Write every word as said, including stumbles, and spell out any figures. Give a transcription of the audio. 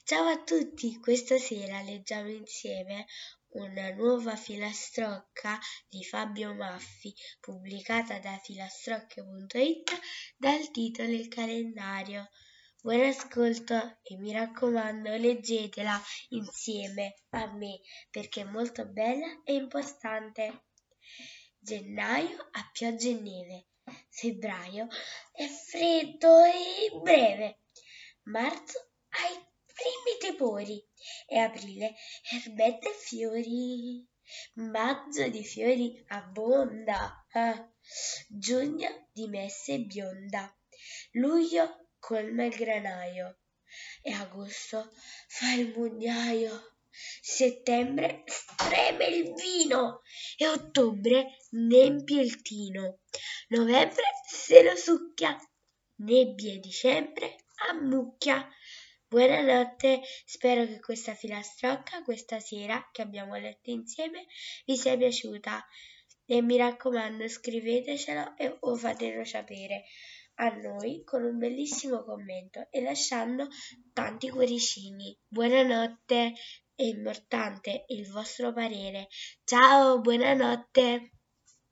Ciao a tutti, questa sera leggiamo insieme una nuova filastrocca di Fabio Maffi, pubblicata da filastrocche punto it dal titolo Il calendario. Buon ascolto e mi raccomando, leggetela insieme a me perché è molto bella e importante. Gennaio ha pioggia e neve, febbraio è freddo e breve, marzo ha i primi tepori e aprile erbette e fiori, maggio di fiori abbonda, ah, giugno di messe bionda, luglio colma il granaio e agosto fa il mugnaio, settembre spreme il vino e ottobre n'empie il tino, novembre se lo succhia, nebbie dicembre ammucchia. Buonanotte, spero che questa filastrocca, questa sera che abbiamo letto insieme, vi sia piaciuta e mi raccomando scrivetecelo e, o fatelo sapere a noi con un bellissimo commento e lasciando tanti cuoricini. Buonanotte, è importante il vostro parere. Ciao, buonanotte!